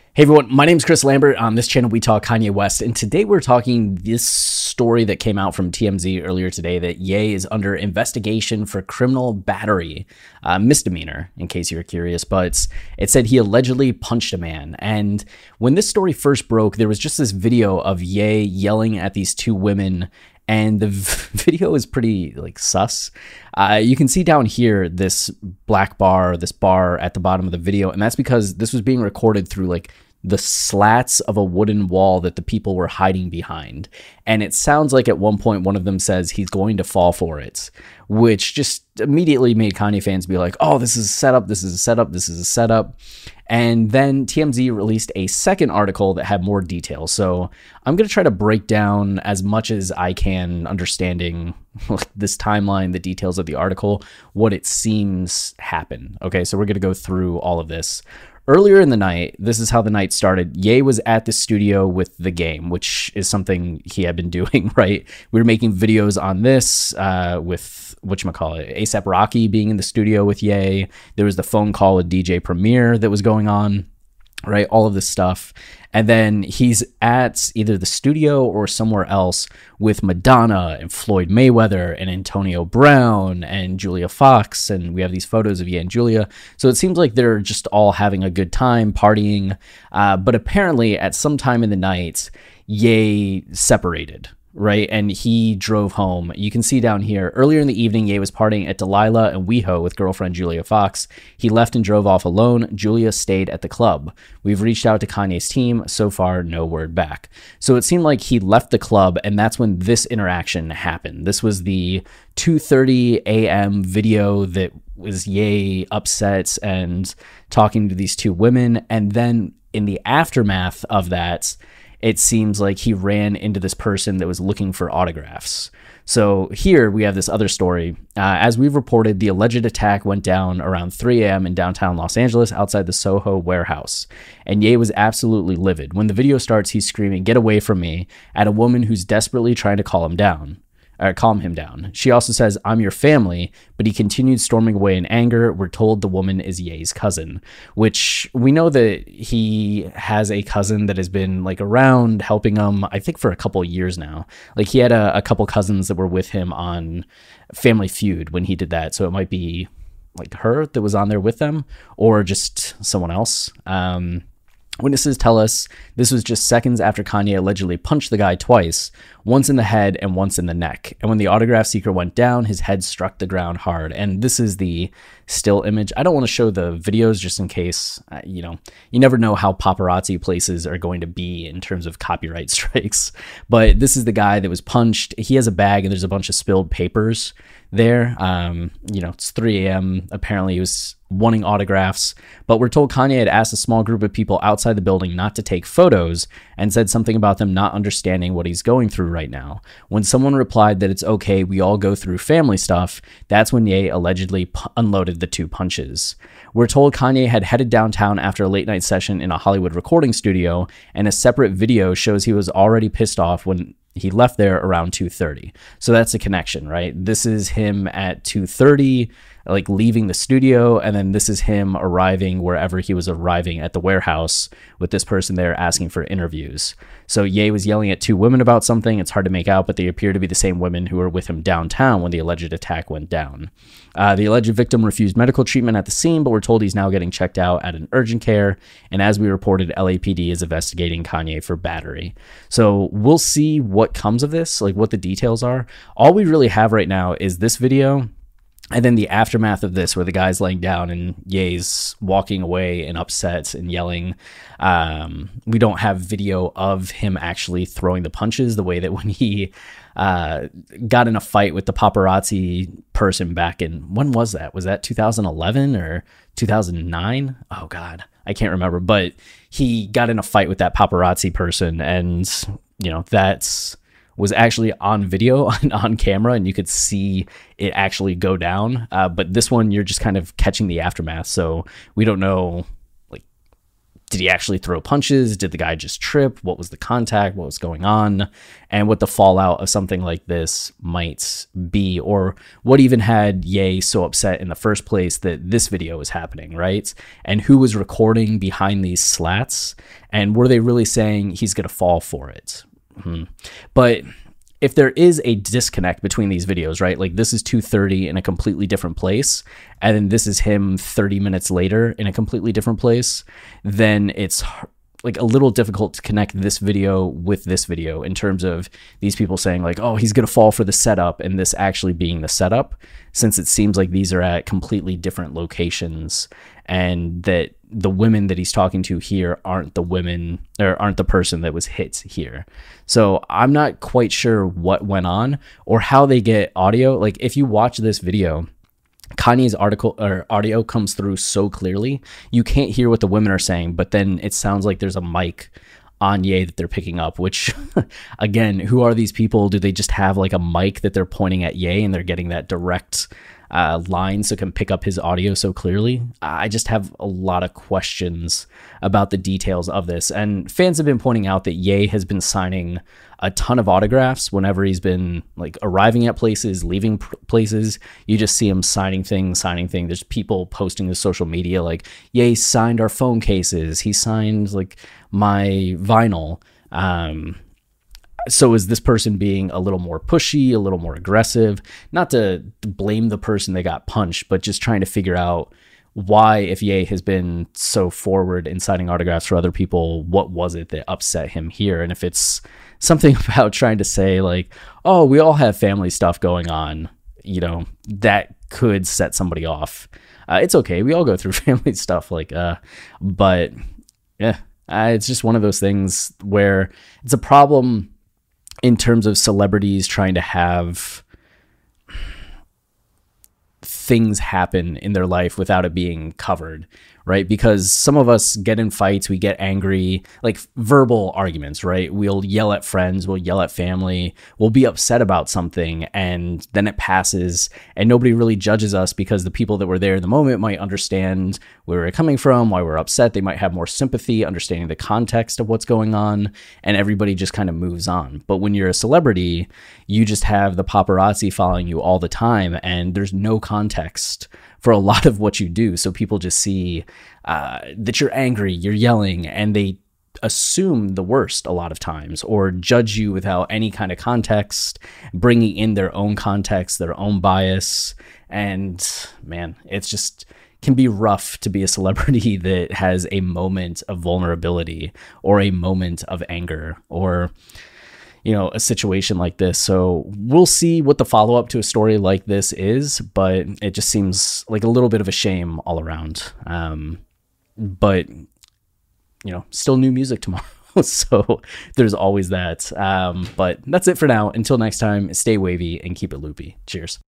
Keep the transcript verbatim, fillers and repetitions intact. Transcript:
Hey everyone, my name is Chris Lambert. On this channel, we talk Kanye West, and today we're talking this story that came out from T M Z earlier today that Ye is under investigation for criminal battery, uh, misdemeanor, in case you were curious, but it said he allegedly punched a man. And when this story first broke, there was just this video of Ye yelling at these two women, and the video is pretty like sus. Uh, you can see down here this black bar, this bar at the bottom of the video, and that's because this was being recorded through like the slats of a wooden wall that the people were hiding behind. And it sounds like at one point one of them says he's going to fall for it, which just immediately made Kanye fans be like, oh, this is a setup, this is a setup, this is a setup. And then T M Z released a second article that had more details. So I'm going to try to break down as much as I can, understanding this timeline, the details of the article, what it seems happened. Okay, so we're going to go through all of this. Earlier in the night, this is how the night started. Ye was at the studio with The Game, which is something he had been doing, right? We were making videos on this uh, with, whatchamacallit, A$AP Rocky being in the studio with Ye. There was the phone call with D J Premier that was going on, right? All of this stuff. And then he's at either the studio or somewhere else with Madonna and Floyd Mayweather and Antonio Brown and Julia Fox. And we have these photos of Ye and Julia. So it seems like they're just all having a good time partying. Uh, but apparently at some time in the night, Ye separated, right? And he drove home. You can see down here, earlier in the evening, Ye was partying at Delilah and WeHo with girlfriend Julia Fox. He left and drove off alone. Julia stayed at the club. We've reached out to Kanye's team. So far, no word back. So it seemed like he left the club, and that's when this interaction happened. This was the two thirty a.m. video that was Ye upset and talking to these two women. And then in the aftermath of that, it seems like he ran into this person that was looking for autographs. So here we have this other story. Uh, as we've reported, the alleged attack went down around three a.m. in downtown Los Angeles outside the Soho warehouse. And Ye was absolutely livid. When the video starts, he's screaming, "Get away from me," at a woman who's desperately trying to calm him down. Or calm him down. She also says, "I'm your family," but he continued storming away in anger. We're told the woman is Ye's cousin, which we know that he has a cousin that has been like around helping him, I think, for a couple of years now. Like he had a, a couple cousins that were with him on Family Feud when he did that. So it might be like her that was on there with them or just someone else. Um, Witnesses tell us this was just seconds after Kanye allegedly punched the guy twice, once in the head and once in the neck. And when the autograph seeker went down, his head struck the ground hard. And this is the still image. I don't want to show the videos just in case, uh, you know, you never know how paparazzi places are going to be in terms of copyright strikes. But this is the guy that was punched. He has a bag and there's a bunch of spilled papers there. Um, you know, it's three a.m. Apparently he was wanting autographs, but we're told Kanye had asked a small group of people outside the building not to take photos and said something about them not understanding what he's going through right now. When someone replied that it's okay, we all go through family stuff, that's when Ye allegedly p- unloaded the two punches. We're told Kanye had headed downtown after a late night session in a Hollywood recording studio, and a separate video shows he was already pissed off when he left there around two thirty. So that's a connection, right? This is him at two thirty, like leaving the studio, and then this is him arriving wherever he was arriving at the warehouse with this person there asking for interviews. So Ye was yelling at two women about something. It's hard to make out, but they appear to be the same women who were with him downtown when the alleged attack went down. Uh, the alleged victim refused medical treatment at the scene, but we're told he's now getting checked out at an urgent care. And as we reported, L A P D is investigating Kanye for battery. So we'll see what comes of this, like what the details are. All we really have right now is this video, and then the aftermath of this, where the guy's laying down and Ye's walking away and upset and yelling. Um, we don't have video of him actually throwing the punches the way that when he uh, got in a fight with the paparazzi person back in, when was that? Was that two thousand eleven or two thousand nine? Oh, God, I can't remember. But he got in a fight with that paparazzi person, and, you know, that's was actually on video and on camera, and you could see it actually go down. Uh, but this one, you're just kind of catching the aftermath. So we don't know like did he actually throw punches? Did the guy just trip? What was the contact? What was going on? And what the fallout of something like this might be, or what even had Ye so upset in the first place that this video was happening, right? And who was recording behind these slats? And were they really saying he's going to fall for it? Hmm. But if there is a disconnect between these videos, right? Like this is two thirty in a completely different place, and then this is him thirty minutes later in a completely different place, then it's like a little difficult to connect this video with this video in terms of these people saying like, oh, he's going to fall for the setup, and this actually being the setup, since it seems like these are at completely different locations, and that the women that he's talking to here aren't the women or aren't the person that was hit here. So I'm not quite sure what went on or how they get audio. Like if you watch this video, Kanye's article or audio comes through so clearly, you can't hear what the women are saying, but then it sounds like there's a mic on Ye that they're picking up, which again, who are these people? Do they just have like a mic that they're pointing at Ye and they're getting that direct uh, line so it can pick up his audio so clearly? I just have a lot of questions about the details of this. And fans have been pointing out that Ye has been signing a ton of autographs whenever he's been like arriving at places, leaving pr- places. You just see him signing things, signing things. There's people posting to social media like, Ye signed our phone cases. He signed like my vinyl. Um, so is this person being a little more pushy, a little more aggressive? Not to blame the person that got punched, but just trying to figure out why, if Ye has been so forward in signing autographs for other people, what was it that upset him here? And if it's something about trying to say like, oh, we all have family stuff going on, you know, that could set somebody off. Uh, it's okay. We all go through family stuff like, uh, but yeah, uh, it's just one of those things where it's a problem in terms of celebrities trying to have things happen in their life without it being covered, right? Because some of us get in fights, we get angry, like verbal arguments, right? We'll yell at friends, we'll yell at family, we'll be upset about something, and then it passes and nobody really judges us because the people that were there in the moment might understand where we're coming from, why we're upset. They might have more sympathy, understanding the context of what's going on, and everybody just kind of moves on. But when you're a celebrity, you just have the paparazzi following you all the time, and there's no context for a lot of what you do. So people just see uh, that you're angry, you're yelling, and they assume the worst a lot of times, or judge you without any kind of context, bringing in their own context, their own bias. And man, it's just can be rough to be a celebrity that has a moment of vulnerability or a moment of anger or, you know, a situation like this. So we'll see what the follow-up to a story like this is, but it just seems like a little bit of a shame all around. Um, but, you know, still new music tomorrow. So there's always that. Um, but that's it for now. Until next time, stay wavy and keep it loopy. Cheers.